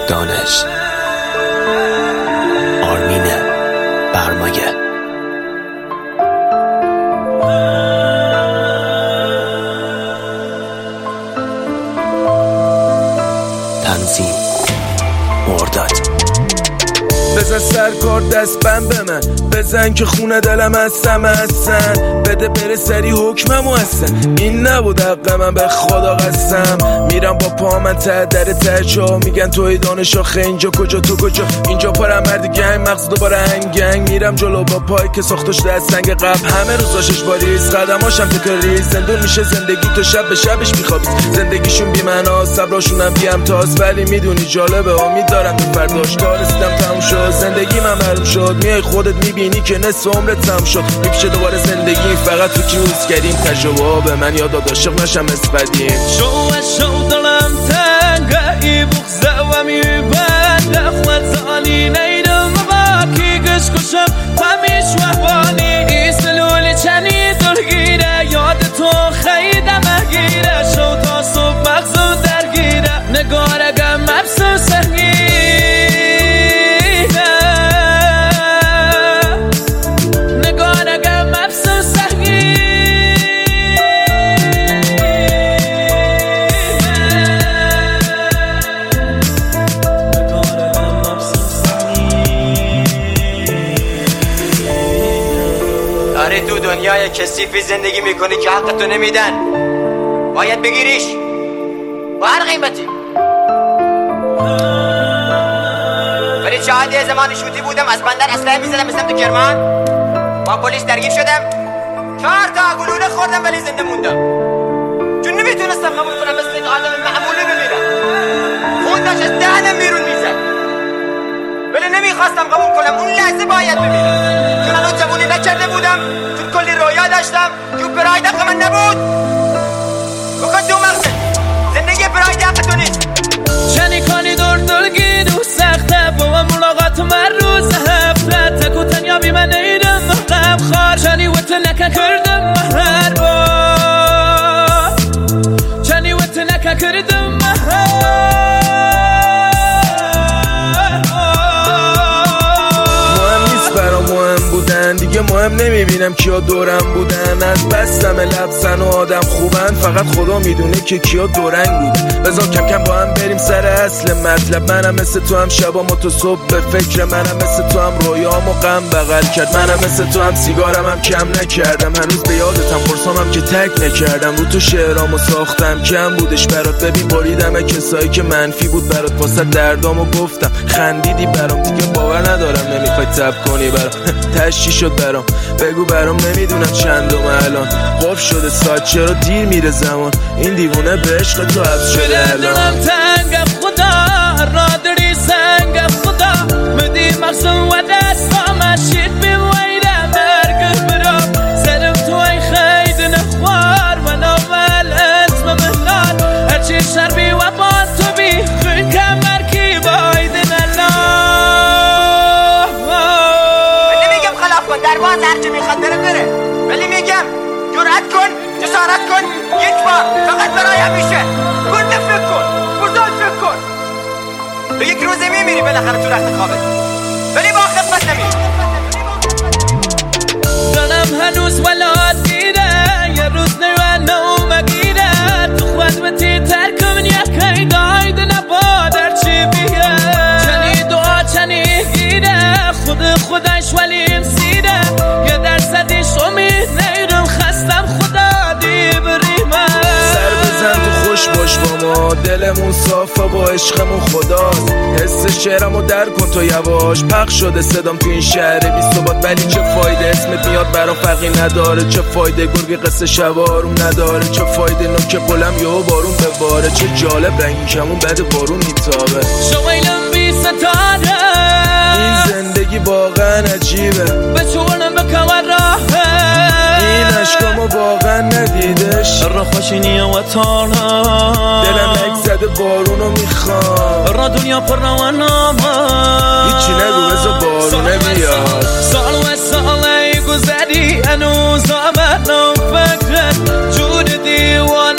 دانش آرمین برمایه تنظیم مرداد بزن سرکار دست بند به من بزن که خونه دلم هستم هستن بده بره سری حکممو هستن این نبود حق من به خدا قسم میرم با پا من ته در ترچا میگن توی دانش آخه اینجا کجا تو کجا اینجا پرم مرد گنگ مغز دوباره هنگنگ میرم جلو با پای که ساختش در سنگ قبل همه روز داشتش باریز قدماشم تکراری زندون میشه زندگی تو شب به شبش میخوابید زندگیشون بی معنا صبراشونم بی امتاز ولی میدونی جالبه امید دارم به فرداش تا رسیدم تموم شد زندگی من معلوم شد میای خودت میبینی که نصف عمرت تموم شد میپیشه دوباره زندگی فقط تو کیوز کردیم تجربه به من یاد عاشق نشم اسپدیم شو دلم تنگه بغزه و میبنده خود زانی نیدم باکی گش کشم همیش وحبانی سلول چنی درگیره یاد تو خیده مگیره شو تا صبح مغزم درگیره نگارگم مبسم سنگیره نگارگم مبسم سنگیره داری تو دنیای کثیفی زندگی میکنی که حقتو نمیدن باید بگیریش با هر قیمتی ولی شاهد زمان شوتی بودم از بندر اسلحه میزدم مثل تو کرمان با پلیس درگیر شدم 4 تا گلوله خوردم ولی زنده موندم چون نمیتونستم قبول کنم مثل یک آدم معمولی بمیرم خون داشت از دهنم بیرون میزد ولی نمیخواستم قبول کنم اون لحظه باید بمیرم چون الان جوونی نکرده بودم چون کلی رویا داشتم که پراید حق من نبود بکن تو مغزه زندگی پراید حق تو نیست چنی کنی دلگی دو سخته با من ملاقات من روز هفته تکو تنیا بی من نیدم مقام خار چنی وقت نکن کردم هر بار چنی وقت نکن کردم مهم بودن دیگه مهم نمیبینم کیا دورم بودن از بستم لبسن و آدم خوبن فقط خدا میدونه که کیا دورنگ بودن بذار کم کم با هم بریم سر اصل مطلب منم مثل تو هم شبام و تو صبح به فکر منم مثل تو هم رویام و غم بغل کرد منم مثل تو هم سیگارم هم کم نکردم هنوز به یادتم فرسامم که تک نکردم رو تو شعرامو ساختم کم بودش برات ببین بریدم کسایی که منفی بود برات واسه دردامو گفتم خندیدی برام دیگه باور ندارم نمیخوای تب کنی برام تشی شد برام بگو برام نمیدونم چندم الان قف شده ساعت چرا دیر میره زمان این دیوونه به عشق تو حبس شده الان دلم تنگ خدا را داری سنگ خدا مدی مغزم و دستام شید بیم ویده مرگ برام سرم تو ای خید نخوار من اول اسم مهلال هرچی شربی و با تو بی خون کمر کی بایدن در باز هرچی میخواد بره ولی میگم جرأت کن جسارت کن یک بار فقط برای همیشه گرده فکر کن بزرگ فکر کن به یک روزه میمیری بالاخره تو رخت خوابت ولی با خفت نمیری دلم هنوز ولاد دیره یه روز نو مگیره تو خود بتی ترکم یکی دایده نبادر چی بیه چنی دعا چنی گیره خودش ولیم سیره یه درصدیش امید نیرم خستم خدا دی بریمه سر بزن تو خوش باش با ما دلمون صافه با عشقمون خداست حس شعرمو در کن تو یواش پخش شده صدام تو این شهر بی ثبات ولی چه فایده اسمت میاد برا فرقی نداره چه فایده گرگی قصه شبارون نداره چه فایده نوک قلم یهو بارون بباره چه جالب رنگی کمون بعد بارون میتابه شویلم بی ستاره این زندگی واقعا عجیبه به چونم بکن راهه این عشقامو واقعا ندیدش را خوشینی و تانا دلم یک زده بارونو میخوام را دنیا پر روانامه هیچی نگو بذار بارونه بیاد سال و ساله گذری هنوز آمدم فکرت جور دیوان